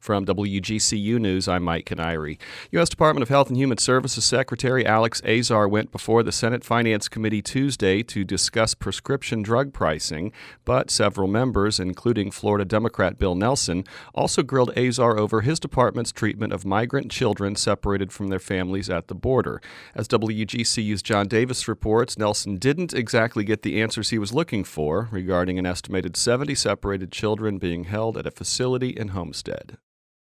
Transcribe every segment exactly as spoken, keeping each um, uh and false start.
From W G C U News, I'm Mike Canary. U S Department of Health and Human Services Secretary Alex Azar went before the Senate Finance Committee Tuesday to discuss prescription drug pricing, but several members, including Florida Democrat Bill Nelson, also grilled Azar over his department's treatment of migrant children separated from their families at the border. As W G C U's John Davis reports, Nelson didn't exactly get the answers he was looking for regarding an estimated seventy separated children being held at a facility in Homestead.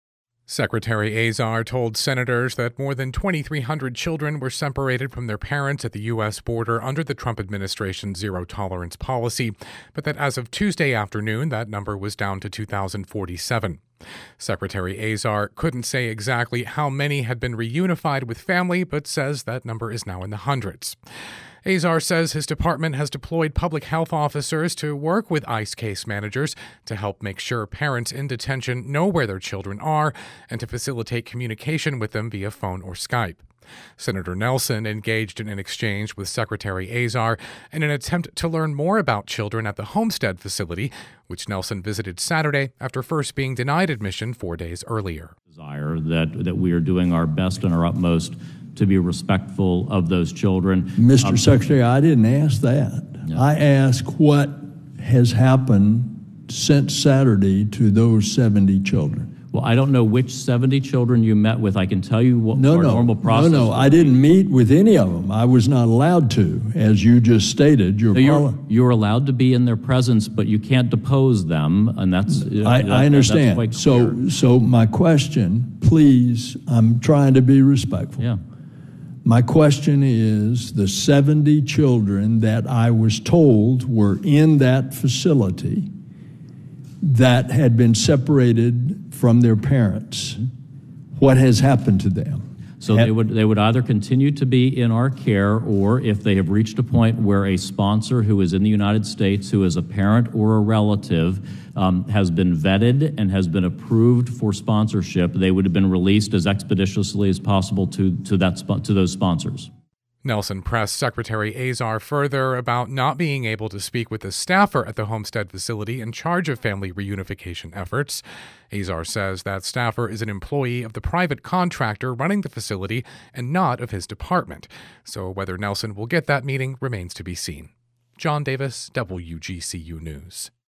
Secretary Azar told senators that more than twenty-three hundred children were separated from their parents at the U S border under the Trump administration's zero-tolerance policy, but that as of Tuesday afternoon, that number was down to two thousand forty-seven. Secretary Azar couldn't say exactly how many had been reunified with family, but says that number is now in the hundreds. Azar says his department has deployed public health officers to work with ICE case managers to help make sure parents in detention know where their children are and to facilitate communication with them via phone or Skype. Senator Nelson engaged in an exchange with Secretary Azar in an attempt to learn more about children at the Homestead facility, which Nelson visited Saturday after first being denied admission four days earlier. Desire that, that we are doing our best and our utmost to be respectful of those children. Mister Um, Secretary, I didn't ask that. Yeah. I asked what has happened since Saturday to those seventy children. Well, I don't know which seventy children you met with. I can tell you what No, our no, normal process. no, no. I didn't meet with any of them. I was not allowed to, as you just stated. Your So you're, parli- you're allowed to be in their presence, but you can't depose them, and that's. I, that, I understand. That's quite so, clear. so my question, please, I'm trying to be respectful. Yeah. My question is, the seventy children that I was told were in that facility that had been separated from their parents, what has happened to them? So they would they would either continue to be in our care, or if they have reached a point where a sponsor who is in the United States, who is a parent or a relative, um, has been vetted and has been approved for sponsorship, they would have been released as expeditiously as possible to to that spo- to those sponsors. Nelson pressed Secretary Azar further about not being able to speak with the staffer at the Homestead facility in charge of family reunification efforts. Azar says that staffer is an employee of the private contractor running the facility and not of his department. So whether Nelson will get that meeting remains to be seen. John Davis, W G C U News.